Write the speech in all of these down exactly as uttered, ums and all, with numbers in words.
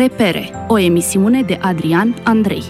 Repere, o emisiune de Adrian Andrei.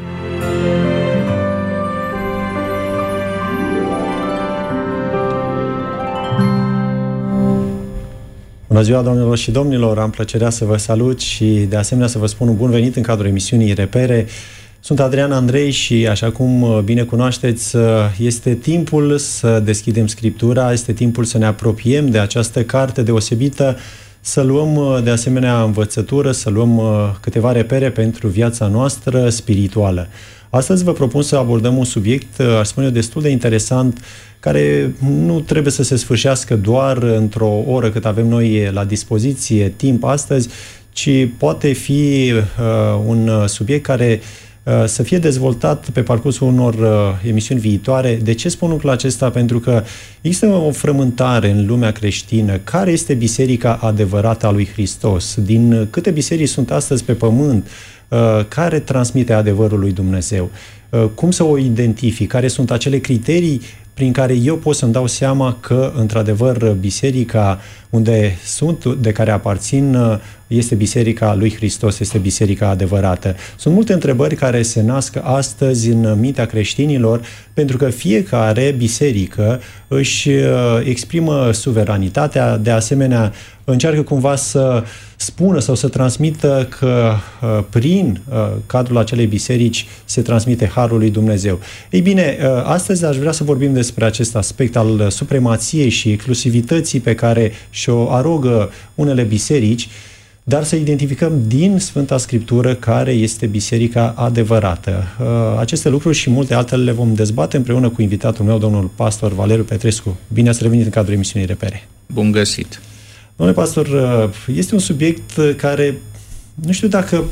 Bună ziua, doamnelor și domnilor! Am plăcerea să vă salut și de asemenea să vă spun un bun venit în cadrul emisiunii Repere. Sunt Adrian Andrei și, așa cum bine cunoașteți, este timpul să deschidem Scriptura, este timpul să ne apropiem de această carte deosebită, să luăm de asemenea învățătură, să luăm câteva repere pentru viața noastră spirituală. Astăzi vă propun să abordăm un subiect, aș spune eu, destul de interesant, care nu trebuie să se sfârșească doar într-o oră cât avem noi la dispoziție timp astăzi, ci poate fi uh, un subiect care uh, să fie dezvoltat pe parcursul unor uh, emisiuni viitoare. De ce spun lucrul acesta? Pentru că există o frământare în lumea creștină. Care este biserica adevărată a lui Hristos? Din câte biserici sunt astăzi pe pământ, uh, care transmite adevărul lui Dumnezeu? Uh, cum să o identific? Care sunt acele criterii prin care eu pot să-mi dau seama că, într-adevăr, biserica unde sunt, de care aparțin, este biserica lui Hristos, este biserica adevărată? Sunt multe întrebări care se nasc astăzi în mintea creștinilor, pentru că fiecare biserică își exprimă suveranitatea, de asemenea încearcă cumva să spună sau să transmită că prin cadrul acelei biserici se transmite harul lui Dumnezeu. Ei bine, astăzi aș vrea să vorbim despre acest aspect al supremației și exclusivității pe care și-o arogă unele biserici, dar să identificăm din Sfânta Scriptură care este biserica adevărată. Aceste lucruri și multe altele le vom dezbate împreună cu invitatul meu, domnul pastor Valeriu Petrescu. Bine ați revenit în cadrul emisiunii Repere. Bun găsit! Domnule pastor, este un subiect care, nu știu dacă,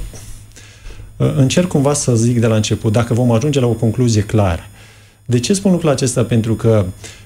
încerc cumva să zic de la început, dacă vom ajunge la o concluzie clară. De ce spun lucrul acesta? Pentru că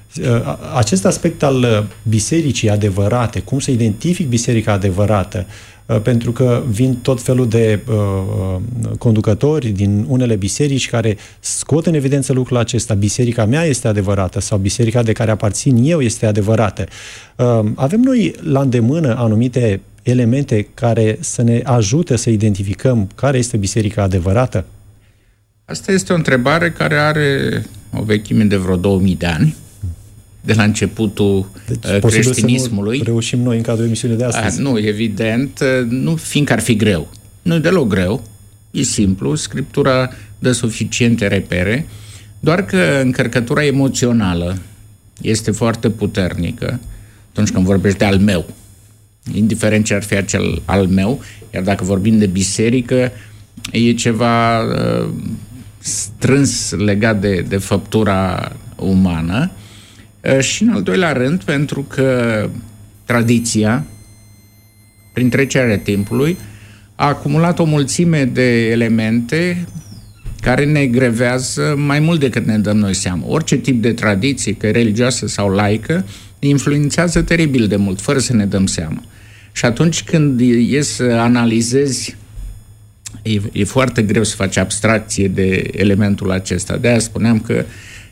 acest aspect al bisericii adevărate, cum să identific biserica adevărată, pentru că vin tot felul de uh, conducători din unele biserici care scot în evidență lucrul acesta. Biserica mea este adevărată sau biserica de care aparțin eu este adevărată. Uh, avem noi la îndemână anumite elemente care să ne ajute să identificăm care este biserica adevărată? Asta este o întrebare care are o vechime de vreo două mii de ani, de la începutul deci, creștinismului. Să nu reușim noi în cadrul emisiunii de astăzi. A, nu, evident, nu fiindcă ar fi greu. Nu e deloc greu, e simplu, Scriptura dă suficiente repere, doar că încărcătura emoțională este foarte puternică atunci când vorbești de al meu, indiferent ce ar fi acel al meu, iar dacă vorbim de biserică, e ceva uh, strâns legat de, de făptura umană. Și în al doilea rând, pentru că tradiția, prin trecerea timpului, a acumulat o mulțime de elemente care ne grevează mai mult decât ne dăm noi seama. Orice tip de tradiție, că e religioasă sau laică, influențează teribil de mult, fără să ne dăm seama. Și atunci când e să analizezi, e, e foarte greu să faci abstracție de elementul acesta. De-aia spuneam că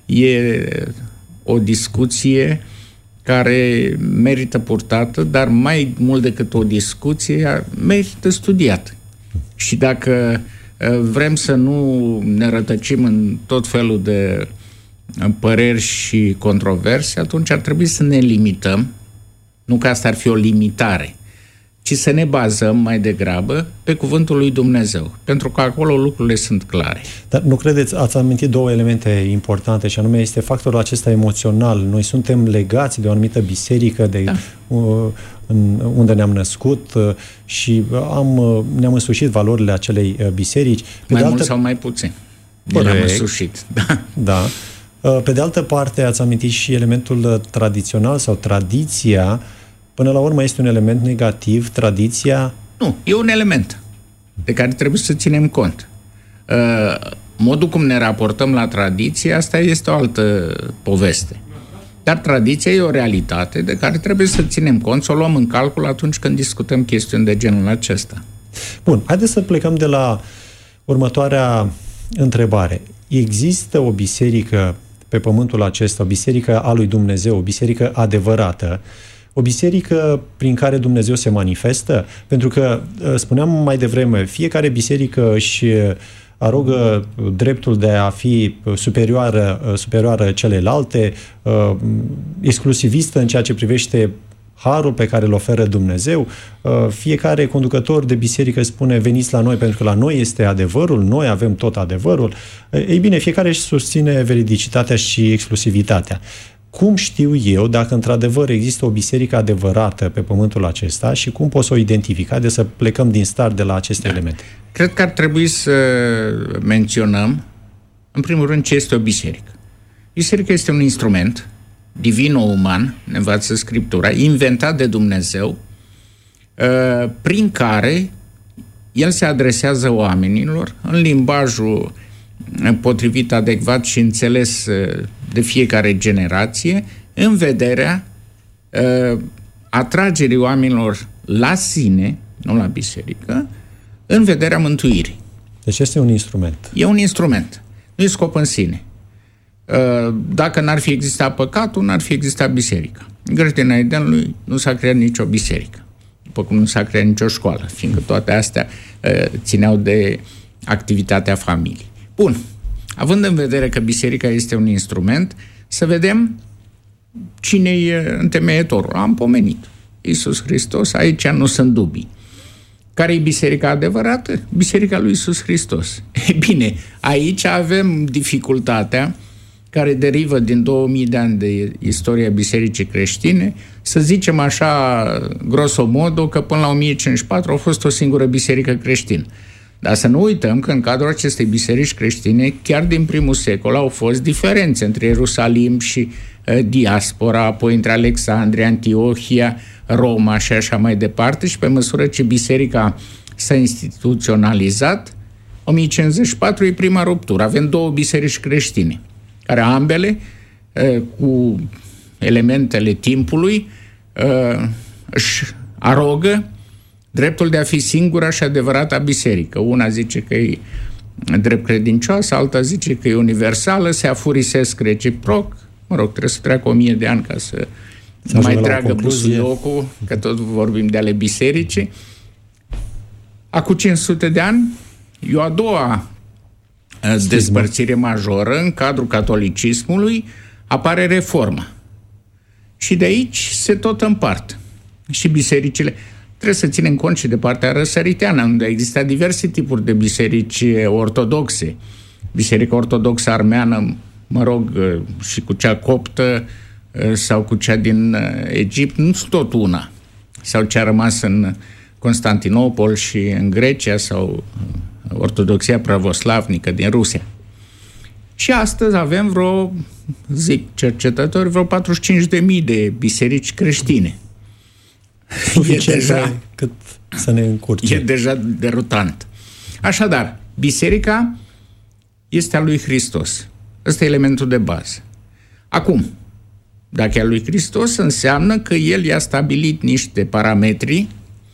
e o discuție care merită purtată, dar mai mult decât o discuție, merită studiat. Și dacă vrem să nu ne rătăcim în tot felul de păreri și controverse, atunci ar trebui să ne limităm, nu că asta ar fi o limitare, ci să ne bazăm mai degrabă pe cuvântul lui Dumnezeu, pentru că acolo lucrurile sunt clare. Dar nu credeți, ați amintit două elemente importante, și anume este factorul acesta emoțional. Noi suntem legați de o anumită biserică, de da. unde ne-am născut și am, ne-am însușit valorile acelei biserici. Pe mai de mult altă... sau mai puțin. Ne-am însușit. Da. Da. Pe de altă parte, ați amintit și elementul tradițional sau tradiția. Până la urmă este un element negativ, tradiția? Nu, e un element de care trebuie să ținem cont. Modul cum ne raportăm la tradiție, asta este o altă poveste. Dar tradiția e o realitate de care trebuie să ținem cont, să o luăm în calcul atunci când discutăm chestiuni de genul acesta. Bun, haideți să plecăm de la următoarea întrebare. Există o biserică pe pământul acesta, o biserică a lui Dumnezeu, o biserică adevărată, O biserică prin care Dumnezeu se manifestă? Pentru că, spuneam mai devreme, fiecare biserică își arogă dreptul de a fi superioară, superioară celelalte, exclusivistă în ceea ce privește harul pe care îl oferă Dumnezeu. Fiecare conducător de biserică spune: veniți la noi pentru că la noi este adevărul, noi avem tot adevărul. Ei bine, fiecare își susține veridicitatea și exclusivitatea. Cum știu eu dacă într-adevăr există o biserică adevărată pe pământul acesta și cum pot să o identifica, de să plecăm din start de la aceste da. elemente? Cred că ar trebui să menționăm, în primul rând, ce este o biserică. Biserica este un instrument divino-uman, ne învață Scriptura, inventat de Dumnezeu, prin care el se adresează oamenilor în limbajul potrivit, adecvat și înțeles de fiecare generație, în vederea atragerii oamenilor la sine, nu la biserică, în vederea mântuirii. Deci este un instrument. E un instrument. Nu e scop în sine. Dacă n-ar fi existat păcatul, n-ar fi existat biserica. În grădina Edenului nu s-a creat nicio biserică, după cum nu s-a creat nicio școală, fiindcă toate astea țineau de activitatea familiei. Bun. Având în vedere că biserica este un instrument, să vedem cine e întemeietorul. Am pomenit. Iisus Hristos, aici nu sunt dubii. Care e biserica adevărată? Biserica lui Iisus Hristos. E bine, aici avem dificultatea care derivă din două mii de ani de istoria bisericii creștine, să zicem așa, grosomodo, că până la o mie cincizeci și patru a fost o singură biserică creștină. Dar să nu uităm că în cadrul acestei biserici creștine, chiar din primul secol, au fost diferențe între Ierusalim și uh, diaspora, apoi între Alexandria, Antiohia, Roma și așa mai departe, și pe măsură ce biserica s-a instituționalizat, o mie cincizeci și patru e prima ruptură. Avem două biserici creștine, care ambele, uh, cu elementele timpului, uh, își arogă dreptul de a fi singura și adevărata biserică. Una zice că e drept credincioasă, alta zice că e universală, se afurisesc reciproc. Mă rog, trebuie să treacă o mie de ani ca să, să mai tragă busuiocul, că tot vorbim de ale bisericii. Acum cinci sute de ani, e o a doua Schisma. despărțire majoră în cadrul catolicismului, apare reforma. Și de aici se tot împart. Și bisericile... Trebuie să ținem cont și de partea răsăriteană, unde există diverse tipuri de biserici ortodoxe. Biserica ortodoxă armeană, mă rog, și cu cea coptă sau cu cea din Egipt, nu sunt tot una. Sau ce a rămas în Constantinopol și în Grecia, sau ortodoxia pravoslavnică din Rusia. Și astăzi avem vreo, zic cercetători, vreo patruzeci și cinci de mii de biserici creștine. E deja, cât să ne încurce. E deja derutant. Așadar, biserica este a lui Hristos. Ăsta e elementul de bază. Acum, dacă e a lui Hristos, înseamnă că el i-a stabilit niște parametri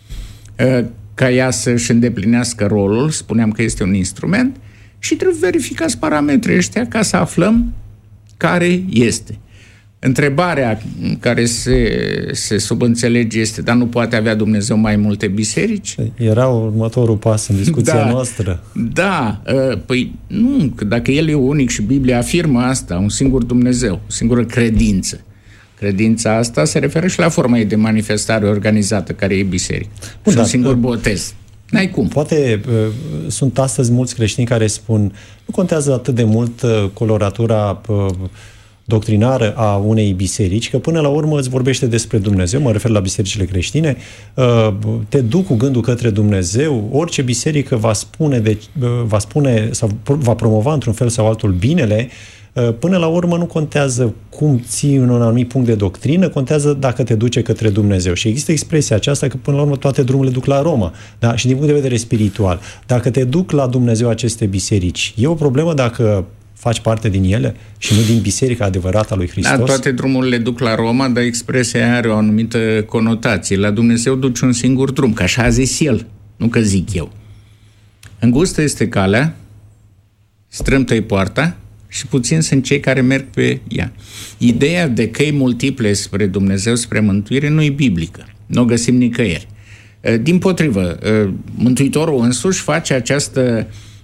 ca ea să-și îndeplinească rolul. Spuneam că este un instrument și trebuie verificați parametrii ăștia ca să aflăm care este. Întrebarea care se, se subînțelege este: dar nu poate avea Dumnezeu mai multe biserici? Era următorul pas în discuția da, noastră. Da, păi nu, dacă El e unic și Biblia afirmă asta, un singur Dumnezeu, o singură credință. Credința asta se referă și la forma ei de manifestare organizată, care e biserică. Bun, și un singur botez. N-ai cum. Poate uh, sunt astăzi mulți creștini care spun: nu contează atât de mult uh, coloratura uh, doctrinară a unei biserici, că până la urmă îți vorbește despre Dumnezeu, mă refer la bisericile creștine, te duc cu gândul către Dumnezeu, orice biserică va spune, de, va spune sau va promova într-un fel sau altul binele, până la urmă nu contează cum ții un anumit punct de doctrină, contează dacă te duce către Dumnezeu. Și există expresia aceasta că până la urmă toate drumurile duc la Roma. Da? Și din punct de vedere spiritual, dacă te duc la Dumnezeu aceste biserici, e o problemă dacă faci parte din ele și nu din biserica adevărată a lui Hristos? Da, toate drumurile duc la Roma, dar expresia are o anumită conotație. La Dumnezeu duce un singur drum, că așa a zis El, nu că zic eu. Îngustă este calea, strâmtă-i poarta și puțini sunt cei care merg pe ea. Ideea de căi multiple spre Dumnezeu, spre mântuire, nu e biblică. Nu o găsim nicăieri. Dimpotrivă, Mântuitorul însuși face această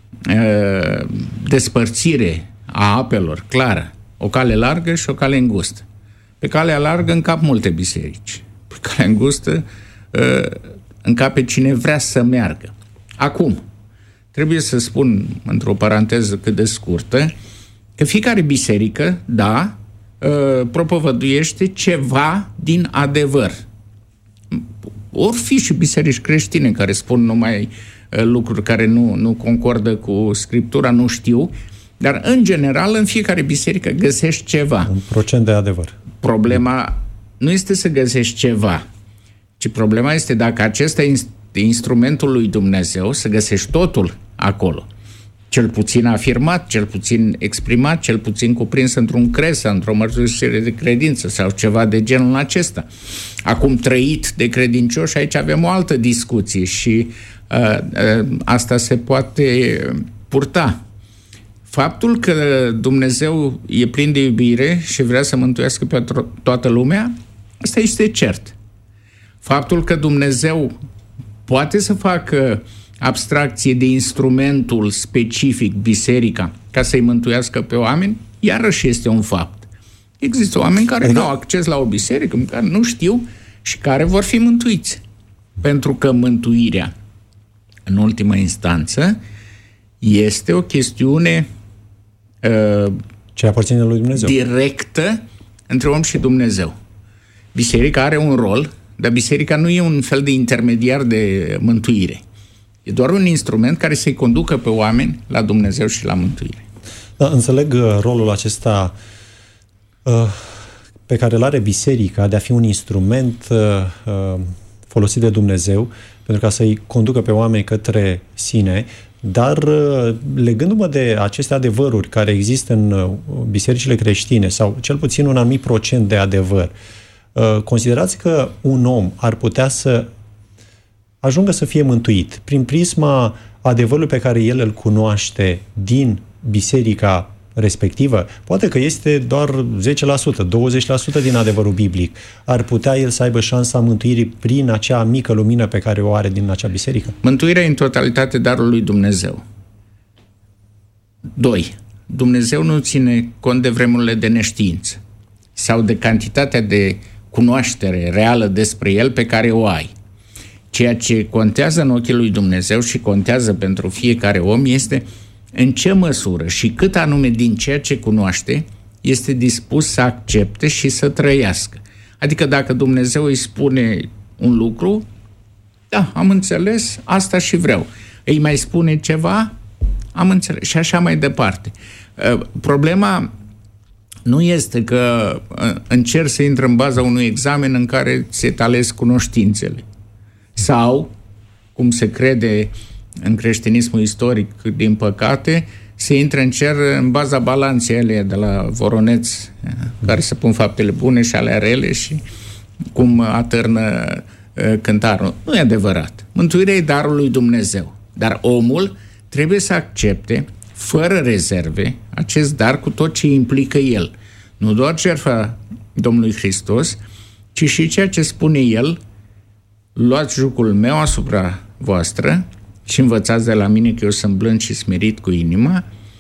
despărțire a apelor clară. O cale largă și o cale îngustă. Pe calea largă încap multe biserici. Pe calea îngustă încape cine vrea să meargă. Acum, trebuie să spun, într-o paranteză cât de scurtă, că fiecare biserică, da, propovăduiește ceva din adevăr. Ori fi și biserici creștine care spun numai lucruri care nu, nu concordă cu Scriptura, nu știu, dar în general în fiecare biserică găsești ceva. Un procent de adevăr. Problema nu este să găsești ceva, ci problema este dacă acesta este instrumentul lui Dumnezeu, să găsești totul acolo. Cel puțin afirmat, cel puțin exprimat, cel puțin cuprins într-un crez, într-o mărturisire de credință sau ceva de genul acesta. Acum trăit de credincioși, aici avem o altă discuție și uh, uh, asta se poate purta. Faptul că Dumnezeu e plin de iubire și vrea să mântuiască pe toată lumea, asta este cert. Faptul că Dumnezeu poate să facă abstracție de instrumentul specific, biserica, ca să-i mântuiască pe oameni, iarăși este un fapt. Există oameni care nu au acces la o biserică, care nu știu și care vor fi mântuiți. Pentru că mântuirea, în ultimă instanță, este o chestiune uh, ce aparține lui Dumnezeu, directă între om și Dumnezeu. Biserica are un rol, dar biserica nu e un fel de intermediar de mântuire. E doar un instrument care să-i conducă pe oameni la Dumnezeu și la mântuire. Da, înțeleg uh, rolul acesta uh, pe care îl are biserica de a fi un instrument uh, uh, folosit de Dumnezeu pentru ca să-i conducă pe oameni către sine, dar uh, legându-mă de aceste adevăruri care există în uh, bisericile creștine, sau cel puțin un anumit procent de adevăr, uh, considerați că un om ar putea să ajungă să fie mântuit prin prisma adevărului pe care el îl cunoaște din biserica respectivă? Poate că este doar zece la sută, douăzeci la sută din adevărul biblic. Ar putea el să aibă șansa mântuirii prin acea mică lumină pe care o are din acea biserică? Mântuirea e în totalitate darul lui Dumnezeu. Doi. Dumnezeu nu ține cont de vremurile de neștiință sau de cantitatea de cunoaștere reală despre el pe care o ai. Ceea ce contează în ochii lui Dumnezeu și contează pentru fiecare om este în ce măsură și cât anume din ceea ce cunoaște este dispus să accepte și să trăiască. Adică dacă Dumnezeu îi spune un lucru, da, am înțeles, asta și vreau. Îi mai spune ceva, am înțeles, și așa mai departe. Problema nu este că încerci să intri în baza unui examen în care ți etalezi cunoștințele. Sau, cum se crede în creștinismul istoric, din păcate, se intră în cer în baza balanței alea de la Voroneț, care se pun faptele bune și alea rele și cum atârnă cântarul. Nu e adevărat. Mântuirea e darul lui Dumnezeu. Dar omul trebuie să accepte, fără rezerve, acest dar cu tot ce implică el. Nu doar jertfa Domnului Hristos, ci și ceea ce spune el: luați jugul meu asupra voastră și învățați de la mine că eu sunt blând și smerit cu inima,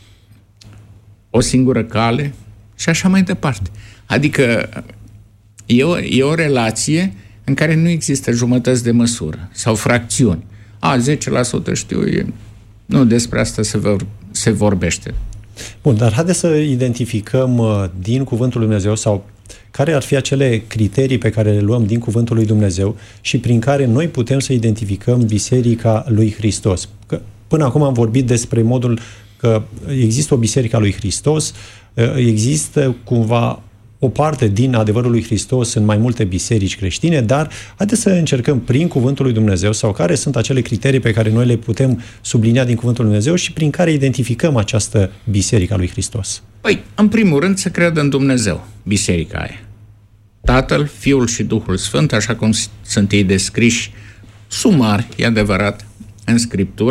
o singură cale și așa mai departe. Adică e o, e o relație în care nu există jumătăți de măsură sau fracțiuni. A, zece la sută știu, e... nu despre asta se, vor, se vorbește. Bun, dar haideți să identificăm din Cuvântul lui Dumnezeu sau care ar fi acele criterii pe care le luăm din Cuvântul lui Dumnezeu și prin care noi putem să identificăm Biserica lui Hristos. Că până acum am vorbit despre modul că există o Biserică a lui Hristos, există cumva o parte din adevărul lui Hristos în mai multe biserici creștine, dar haideți să încercăm prin Cuvântul lui Dumnezeu sau care sunt acele criterii pe care noi le putem sublinia din Cuvântul lui Dumnezeu și prin care identificăm această Biserică a lui Hristos. Păi, în primul rând să credă în Dumnezeu, biserica aia. Tatăl, Fiul și Duhul Sfânt, așa cum sunt ei descriși sumar, e adevărat, în Scriptură,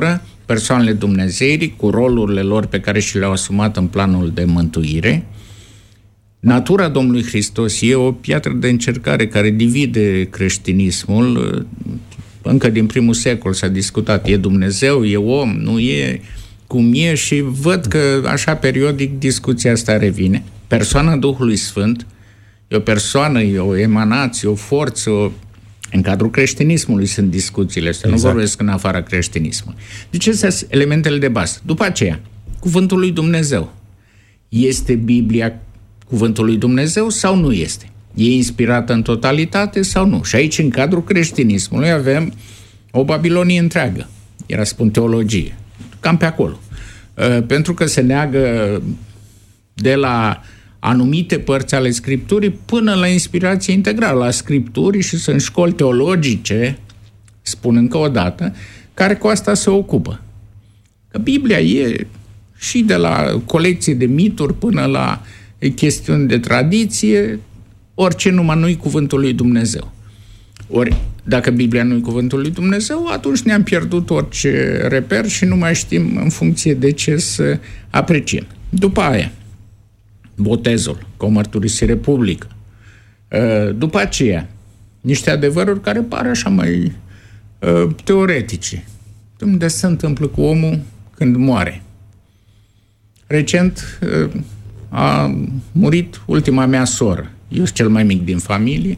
persoanele dumnezeirii cu rolurile lor pe care și le-au asumat în planul de mântuire. Natura Domnului Hristos e o piatră de încercare care divide creștinismul. Încă din primul secol s-a discutat, e Dumnezeu, e om, nu e, cum e, și văd că așa periodic discuția asta revine. Persoana Duhului Sfânt e o persoană, e o emanație, o forță, o... În cadrul creștinismului sunt discuțiile astea, exact. Nu vorbesc în afara creștinismului. Deci astea sunt elementele de bază. După aceea, cuvântul lui Dumnezeu. Este Biblia cuvântul lui Dumnezeu sau nu este? E inspirată în totalitate sau nu? Și aici, în cadrul creștinismului, avem o Babilonie întreagă. Era, spun, teologie. Cam pe acolo. Pentru că se neagă de la anumite părți ale Scripturii până la inspirație integrală a Scripturii, și sunt școli teologice, spun încă o dată, care cu asta se ocupă. Că Biblia e și de la colecție de mituri până la chestiuni de tradiție, orice numai nu-i cuvântul lui Dumnezeu. Ori, dacă Biblia nu-i cuvântul lui Dumnezeu, atunci ne-am pierdut orice reper și nu mai știm în funcție de ce să apreciem. După aia, botezul, ca o mărturisire publică. După aceea, niște adevăruri care par așa mai teoretice. Unde se întâmplă cu omul când moare? Recent a murit ultima mea soră. Eu sunt cel mai mic din familie.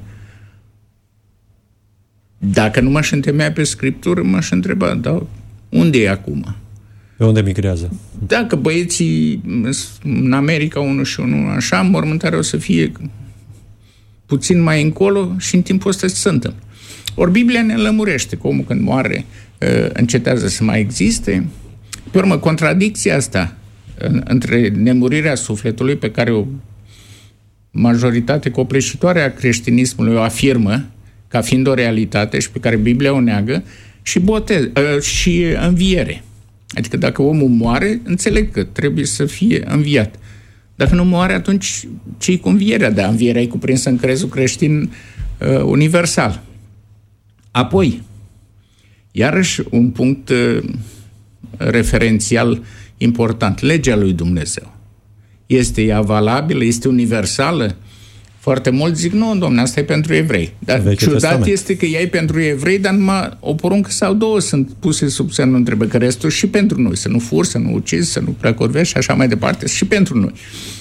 Dacă nu m-aș întemeia pe Scriptură, m-aș întreba, dar unde e acum? Pe unde migrează? Dacă băieții în America, unul și unul așa, mormântarea o să fie puțin mai încolo și în timpul ăsta se întâmplă. Ori Biblia ne lămurește că omul când moare încetează să mai existe. Pe urmă, contradicția asta între nemurirea sufletului, pe care o majoritate copleșitoare a creștinismului o afirmă ca fiind o realitate și pe care Biblia o neagă, și botez, și înviere. Adică dacă omul moare, înțeleg că trebuie să fie înviat. Dacă nu moare, atunci ce-i cu învierea? Dar învierea e cuprinsă în crezul creștin uh, universal. Apoi, iarăși un punct uh, referențial important, legea lui Dumnezeu. Este ea valabilă? Este universală? Foarte mulți zic, nu, domne, asta e pentru evrei. Dar Vechiul ciudat Testament. Este că ea e pentru evrei, dar numai o poruncă sau două sunt puse sub semnul întrebării, că restul și pentru noi. Să nu furi, să nu ucizi, să nu preacorvești și așa mai departe. Și pentru noi.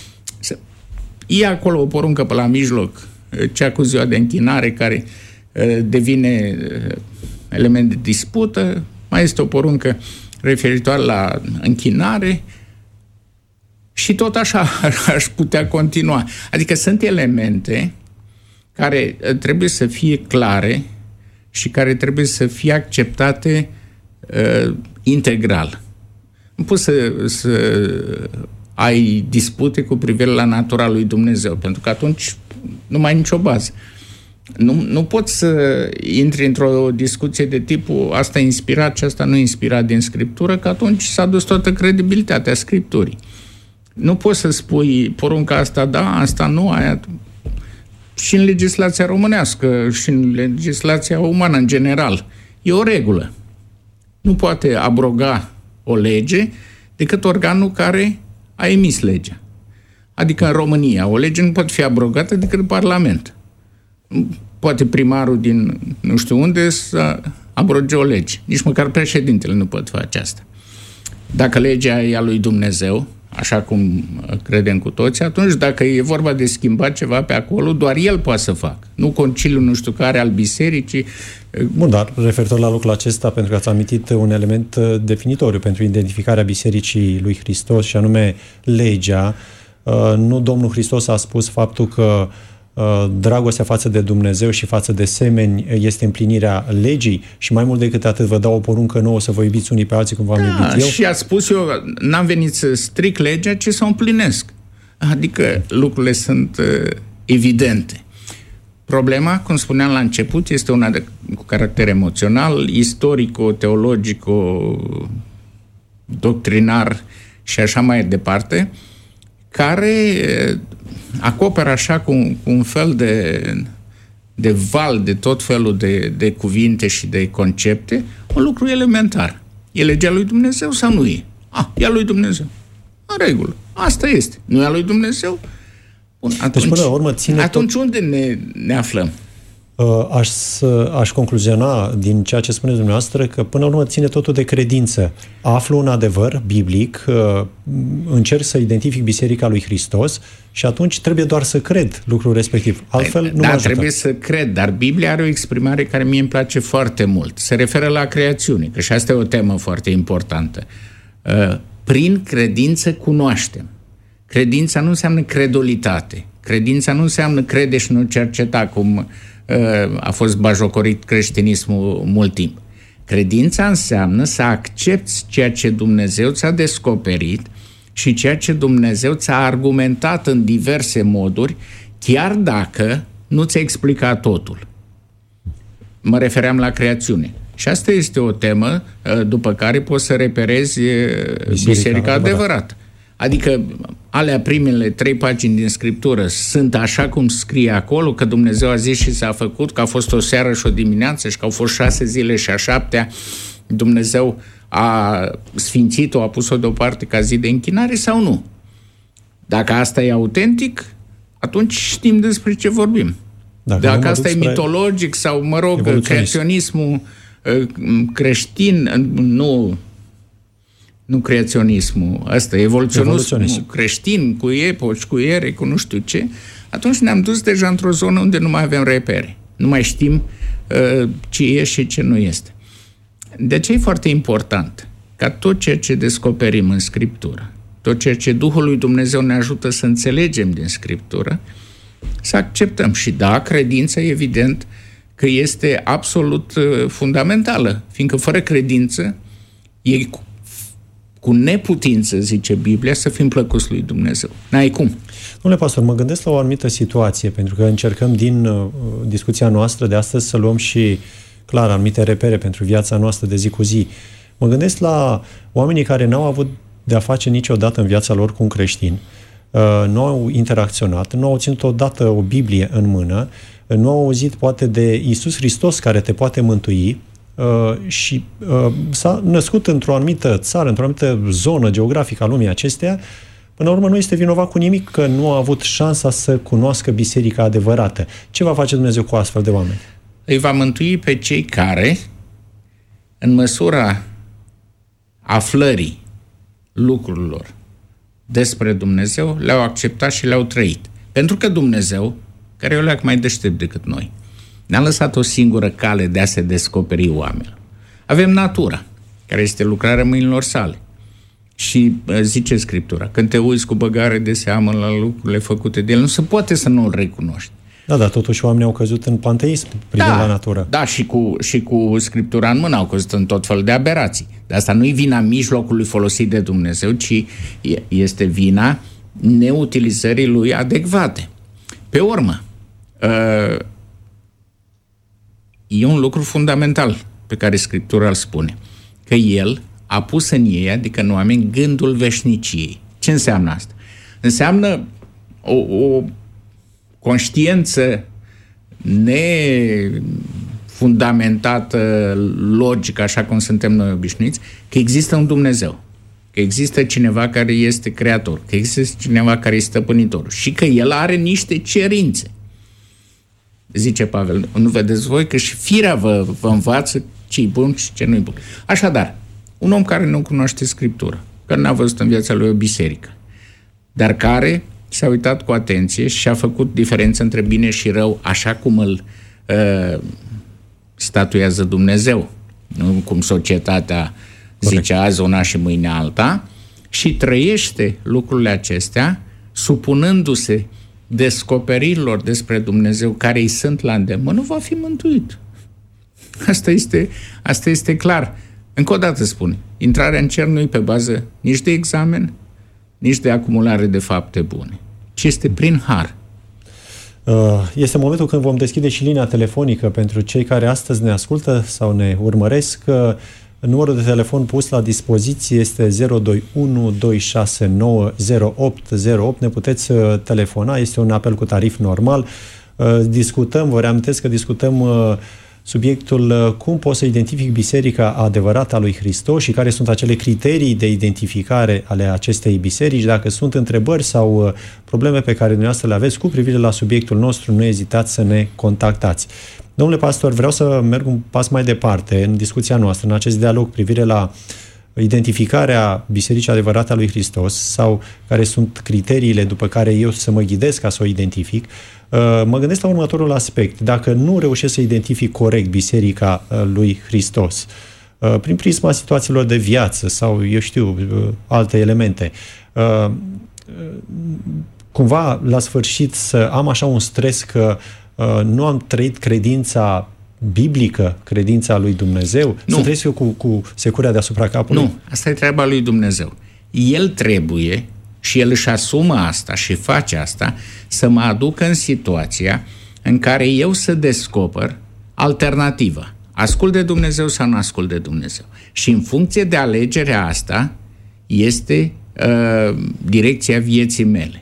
E acolo o poruncă pe la mijloc, cea cu ziua de închinare, care devine element de dispută. Mai este o poruncă referitoare la închinare. Și tot așa aș putea continua. Adică sunt elemente care trebuie să fie clare și care trebuie să fie acceptate uh, integral. Nu poți să, să ai dispute cu privire la natura lui Dumnezeu, pentru că atunci nu mai ai nicio bază. Nu, nu poți să intri într-o discuție de tipul asta e inspirat și asta nu e inspirat din Scriptură, că atunci s-a dus toată credibilitatea Scripturii. Nu poți să spui porunca asta da, asta nu, aia. Și în legislația românească și în legislația umană în general e o regulă. Nu poate abroga o lege decât organul care a emis legea. Adică în România o lege nu poate fi abrogată decât Parlament. Poate primarul din nu știu unde să abroge o lege. Nici măcar președintele nu poate face asta. Dacă legea e a lui Dumnezeu, așa cum credem cu toți, atunci dacă e vorba de schimbat ceva pe acolo, doar el poate să facă. Nu conciliul nu știu care al bisericii. Bun, dar referitor la lucrul acesta, pentru că ați amintit un element definitoriu pentru identificarea Bisericii lui Hristos, și anume legea. Nu Domnul Hristos a spus faptul că dragostea față de Dumnezeu și față de semeni este împlinirea legii, și mai mult decât atât vă dau o poruncă nouă, să vă iubiți unii pe alții cum v-am da, iubit eu. Și a spus eu, n-am venit să stric legea, ci să o împlinesc. Adică lucrurile sunt uh, evidente. Problema, cum spuneam la început, este una de, cu caracter emoțional, istorico, teologico, doctrinar și așa mai departe, care uh, acoperă așa cu, cu un fel de, de val de tot felul de, de cuvinte și de concepte, un lucru elementar. E legea lui Dumnezeu sau nu e? Ah, e a lui Dumnezeu. În regulă. Asta este. Nu e a lui Dumnezeu? Bun, atunci, deci, până la urmă, ține atunci tot... unde ne, ne aflăm? Aș, aș concluziona din ceea ce spuneți dumneavoastră că până la urmă ține totul de credință. Aflu un adevăr biblic, încerc să identific Biserica lui Hristos și atunci trebuie doar să cred lucrul respectiv. Altfel nu da, mă ajută. Trebuie să cred, dar Biblia are o exprimare care mie îmi place foarte mult. Se referă la creațiune, că și asta e o temă foarte importantă. Prin credință cunoaștem. Credința nu înseamnă credulitate. Credința nu înseamnă crede și nu cerceta, cum a fost bajocorit creștinismul mult timp. Credința înseamnă să accepti ceea ce Dumnezeu ți-a descoperit și ceea ce Dumnezeu ți-a argumentat în diverse moduri, chiar dacă nu ți-a explicat totul. Mă refeream la creațiune. Și asta este o temă după care poți să reperezi Biserica, Biserica adevărată. Adică alea primele trei pagini din Scriptură sunt așa cum scrie acolo, că Dumnezeu a zis și s-a făcut, că a fost o seară și o dimineață și că au fost șase zile și a șaptea Dumnezeu a sfințit-o, a pus-o deoparte ca zi de închinare sau nu? Dacă asta e autentic, atunci știm despre ce vorbim. Dacă, Dacă asta e mitologic sau, mă rog, creaționismul creștin, nu... Nu creaționismul ăsta, evoluționismul creștin, cu epoci, cu ere, cu nu știu ce, atunci ne-am dus deja într-o zonă unde nu mai avem repere. Nu mai știm uh, ce e și ce nu este. De aceea e foarte important ca tot ceea ce descoperim în Scriptură, tot ceea ce Duhul lui Dumnezeu ne ajută să înțelegem din Scriptură, să acceptăm. Și da, credința, evident, că este absolut uh, fundamentală, fiindcă fără credință e cu cu neputință, zice Biblia, să fim plăcuți lui Dumnezeu. N-ai cum. Domnule pastor, mă gândesc la o anumită situație, pentru că încercăm din uh, discuția noastră de astăzi să luăm și, clar, anumite repere pentru viața noastră de zi cu zi. Mă gândesc la oamenii care n-au avut de-a face niciodată în viața lor cu un creștin, uh, nu au interacționat, nu au ținut odată o Biblie în mână, uh, nu au auzit poate de Iisus Hristos care te poate mântui, Uh, și uh, s-a născut într-o anumită țară, într-o anumită zonă geografică a lumii acesteia, până la urmă nu este vinovat cu nimic că nu a avut șansa să cunoască biserica adevărată. Ce va face Dumnezeu cu astfel de oameni? Îi va mântui pe cei care, în măsura aflării lucrurilor despre Dumnezeu, le-au acceptat și le-au trăit. Pentru că Dumnezeu, care e o leac mai deștept decât noi, ne-a lăsat o singură cale de a se descoperi oamenilor. Avem natura, care este lucrarea mâinilor sale. Și zice Scriptura, când te uiți cu băgare de seamă la lucrurile făcute de el, nu se poate să nu îl recunoști. Da, dar totuși oamenii au căzut în panteism privind da, la natură. Da, și cu, și cu Scriptura în mână au căzut în tot fel de aberații. Dar asta nu e vina mijlocului folosit de Dumnezeu, ci este vina neutilizării lui adecvate. Pe urmă, e un lucru fundamental pe care Scriptura îl spune, că El a pus în ei, adică în oameni, gândul veșniciei. Ce înseamnă asta? Înseamnă o, o conștiință nefundamentată, logică, așa cum suntem noi obișnuiți, că există un Dumnezeu, că există cineva care este creator, că există cineva care este stăpânitor și că El are niște cerințe. Zice Pavel, nu vedeți voi că și firea vă, vă învață ce-i bun și ce nu-i bun. Așadar, un om care nu cunoaște Scriptura, care n-a văzut în viața lui o biserică, dar care s-a uitat cu atenție și a făcut diferență între bine și rău, așa cum îl uh, statuiază Dumnezeu, nu cum societatea zice azi una și mâine alta, și trăiește lucrurile acestea, supunându-se descoperirilor despre Dumnezeu care îi sunt la îndemână, va fi mântuit. Asta este, asta este clar. Încă o dată spun, intrarea în cer nu e pe bază nici de examen, nici de acumulare de fapte bune, ci este prin har. Este momentul când vom deschide și linia telefonică pentru cei care astăzi ne ascultă sau ne urmăresc. Numărul de telefon pus la dispoziție este zero doi unu doi șase nouă zero opt zero opt. Ne puteți telefona, este un apel cu tarif normal. Discutăm, vă reamintesc că discutăm subiectul cum pot să identific biserica adevărată a lui Hristos și care sunt acele criterii de identificare ale acestei biserici. Dacă sunt întrebări sau probleme pe care dumneavoastră le aveți cu privire la subiectul nostru, nu ezitați să ne contactați. Domnule pastor, vreau să merg un pas mai departe în discuția noastră, în acest dialog privire la identificarea bisericii adevărate a lui Hristos sau care sunt criteriile după care eu să mă ghidez ca să o identific. Mă gândesc la următorul aspect. Dacă nu reușesc să identific corect biserica lui Hristos, prin prisma situațiilor de viață sau, eu știu, alte elemente, cumva la sfârșit să am așa un stres că nu am trăit credința biblică, credința lui Dumnezeu? Nu. Să trăiesc eu cu, cu securea deasupra capului? Nu, asta e treaba lui Dumnezeu. El trebuie, și El își asumă asta și face asta, să mă aducă în situația în care eu să descoper alternativa. Ascult de Dumnezeu sau nu ascult de Dumnezeu? Și în funcție de alegerea asta este uh, direcția vieții mele.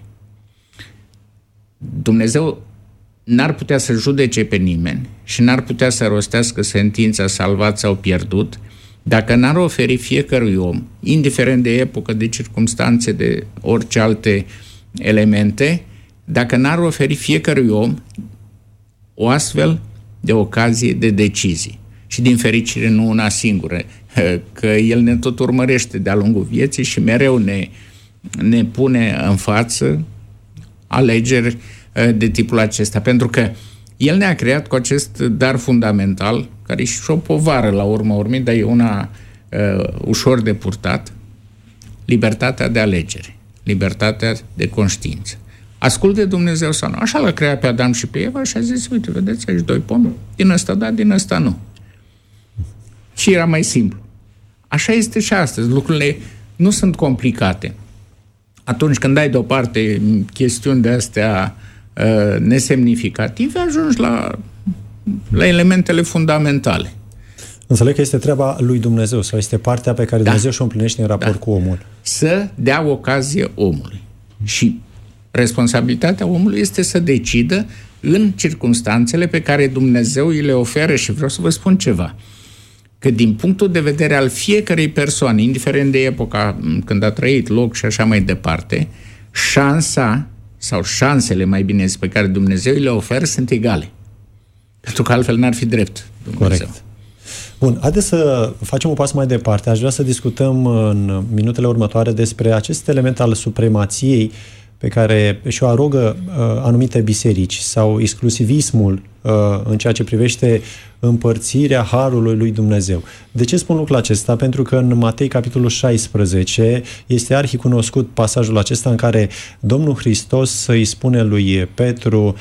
Dumnezeu n-ar putea să judece pe nimeni și n-ar putea să rostească sentința salvat sau pierdut dacă n-ar oferi fiecărui om, indiferent de epocă, de circumstanțe, de orice alte elemente, dacă n-ar oferi fiecărui om o astfel de ocazie de decizie. Și din fericire nu una singură, că El ne tot urmărește de-a lungul vieții și mereu ne, ne pune în față alegeri de tipul acesta, pentru că El ne-a creat cu acest dar fundamental, care e și o povară la urma urmei, dar e una uh, ușor de purtat, libertatea de alegere, libertatea de conștiință. Ascult de Dumnezeu sau nu? Așa l-a creat pe Adam și pe Eva și a zis, uite, vedeți aici doi pomi, din ăsta da, din ăsta nu. Și era mai simplu. Așa este și astăzi, lucrurile nu sunt complicate. Atunci când ai deoparte chestiuni de astea uh, nesemnificative, ajungi la, la elementele fundamentale. Înțeleg că este treaba lui Dumnezeu sau este partea pe care da. Dumnezeu și-o împlinește în raport da. cu omul. Să dea ocazie omului. Și responsabilitatea omului este să decidă în circumstanțele pe care Dumnezeu îi le oferă. Și vreau să vă spun ceva. Că din punctul de vedere al fiecărei persoane, indiferent de epoca când a trăit, loc și așa mai departe, șansa sau șansele, mai bine zis, pe care Dumnezeu îi le oferă sunt egale. Pentru că altfel n-ar fi drept Dumnezeu. Corect. Bun, haideți să facem un pas mai departe. Aș vrea să discutăm în minutele următoare despre acest element al supremației pe care și-o arogă uh, anumite biserici sau exclusivismul uh, în ceea ce privește împărțirea harului lui Dumnezeu. De ce spun lucrul acesta? Pentru că în Matei, capitolul șaisprezece, este arhicunoscut pasajul acesta în care Domnul Hristos îi spune lui Petru,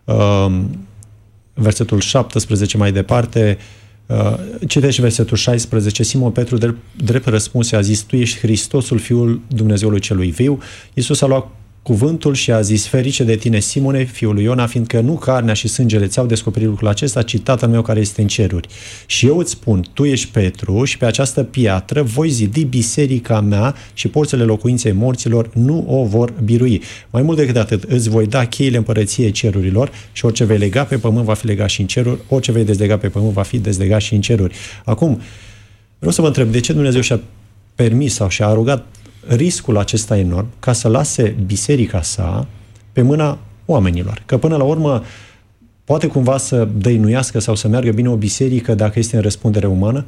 uh, versetul șaptesprezece mai departe, uh, citește versetul șaisprezece, Simon Petru drept, drept răspuns a zis, Tu ești Hristosul, Fiul Dumnezeului celui viu. Iisus a luat cuvântul și a zis, ferice de tine, Simone, fiul lui Iona, fiindcă nu carnea și sângele ți-au descoperit lucrul acesta, ci Tatăl meu care este în ceruri. Și eu îți spun, tu ești Petru și pe această piatră voi zidi biserica mea și porțile locuinței morților nu o vor birui. Mai mult decât atât, îți voi da cheile împărăției cerurilor și orice vei lega pe pământ va fi legat și în ceruri, orice vei dezlega pe pământ va fi dezlegat și în ceruri. Acum, vreau să vă întreb, de ce Dumnezeu și-a permis sau și-a arugat riscul acesta enorm ca să lase biserica sa pe mâna oamenilor? Că până la urmă poate cumva să dăinuiască sau să meargă bine o biserică dacă este în răspundere umană?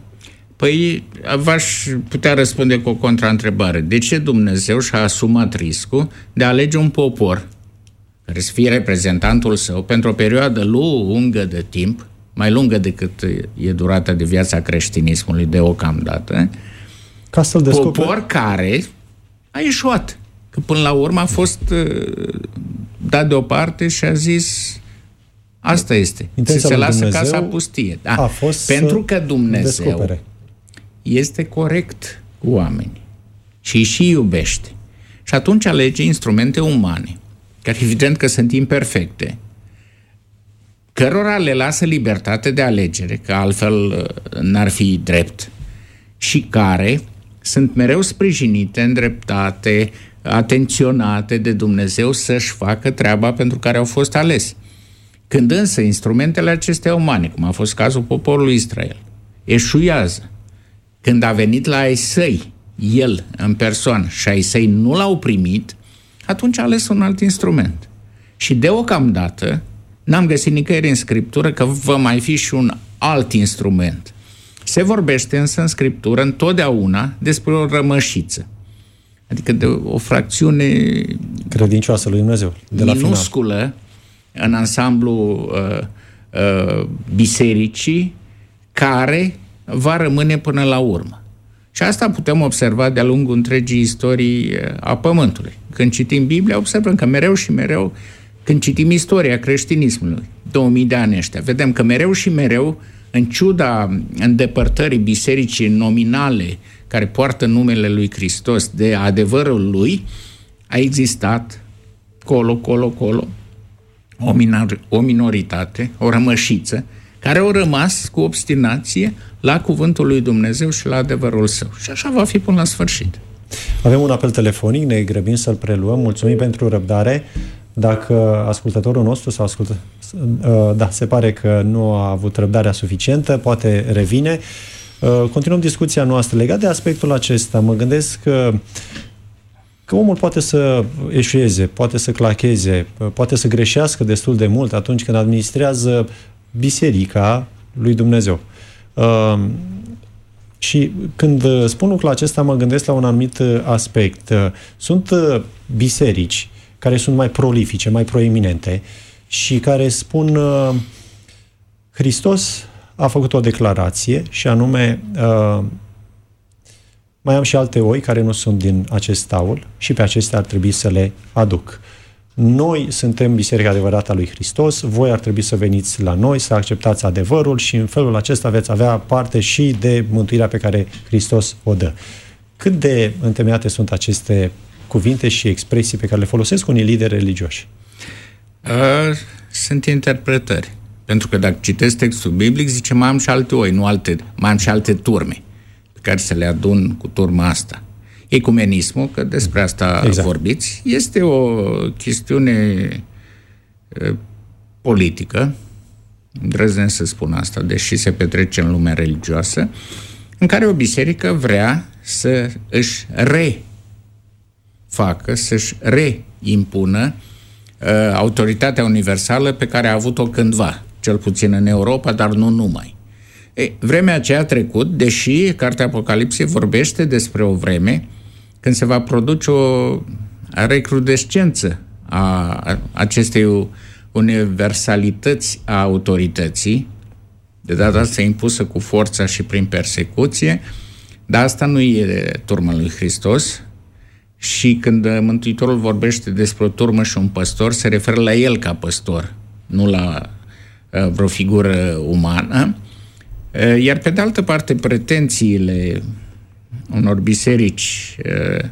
Păi v-aș putea răspunde cu o contraîntrebare. De ce Dumnezeu și-a asumat riscul de a alege un popor care să fie reprezentantul său pentru o perioadă lungă de timp, mai lungă decât e durata de viața creștinismului deocamdată, ca să-l descoperi? Popor care a ieșuat. Că până la urmă a fost uh, dat deoparte și a zis asta este. Intenția să se lasă Dumnezeu casa pustie. Da. A fost pentru că Dumnezeu descopere. Este corect cu oamenii și îi și iubește. Și atunci alege instrumente umane, care evident că sunt imperfecte, cărora le lasă libertate de alegere, că altfel n-ar fi drept, și care sunt mereu sprijinite, îndreptate, atenționate de Dumnezeu să-și facă treaba pentru care au fost alese. Când însă instrumentele acestea umane, cum a fost cazul poporului Israel, eșuează, când a venit la ai săi, el în persoană, și ai săi nu l-au primit, atunci a ales un alt instrument. Și deocamdată n-am găsit nicăieri în Scriptură că va mai fi și un alt instrument. Se vorbește însă în Scriptură întotdeauna despre o rămășiță. Adică de o fracțiune credincioasă lui Dumnezeu, de la minusculă final, în ansamblu uh, uh, bisericii, care va rămâne până la urmă. Și asta putem observa de-a lungul întregii istorii a Pământului. Când citim Biblia, observăm că mereu și mereu, când citim istoria creștinismului, două mii de ani ăștia, vedem că mereu și mereu, în ciuda îndepărtării bisericii nominale care poartă numele lui Hristos de adevărul lui, a existat colo, colo, colo o, minor, o minoritate, o rămășiță, care au rămas cu obstinație la cuvântul lui Dumnezeu și la adevărul său. Și așa va fi până la sfârșit. Avem un apel telefonic, ne grăbim să-l preluăm. Mulțumim pentru răbdare. Dacă ascultătorul nostru sau ascultă... Da, se pare că nu a avut răbdarea suficientă, poate revine. Continuăm discuția noastră legat de aspectul acesta. Mă gândesc că că omul poate să eșueze, poate să clacheze, poate să greșească destul de mult atunci când administrează biserica lui Dumnezeu. Uh, și când spun lucrul acesta, mă gândesc la un anumit aspect. Sunt biserici care sunt mai prolifice, mai proeminente și care spun uh, Hristos a făcut o declarație și anume uh, mai am și alte oi care nu sunt din acest staul și pe acestea ar trebui să le aduc. Noi suntem Biserica Adevărată a lui Hristos, voi ar trebui să veniți la noi, să acceptați adevărul și în felul acesta veți avea parte și de mântuirea pe care Hristos o dă. Cât de întemeiate sunt aceste cuvinte și expresii pe care le folosesc unii lideri religioși? Uh, sunt interpretări. Pentru că dacă citesc textul biblic, zice mai am și alte oi, nu alte, mai am și alte turme pe care să le adun cu turma asta. Ecumenismul, că despre asta exact. vorbiți, este o chestiune uh, politică, îndrăznesc să spun asta, deși se petrece în lumea religioasă, în care o biserică vrea să își refacă, să-și reimpună uh, autoritatea universală pe care a avut-o cândva, cel puțin în Europa, dar nu numai. Ei, vremea aceea a trecut, deși Cartea Apocalipsei vorbește despre o vreme când se va produce o recrudescență a acestei universalități a autorității, de data asta impusă cu forța și prin persecuție, dar asta nu e turma lui Hristos. Și când Mântuitorul vorbește despre o turmă și un păstor, se referă la el ca păstor, nu la uh, vreo figură umană. Uh, iar pe de altă parte, pretențiile unor biserici uh,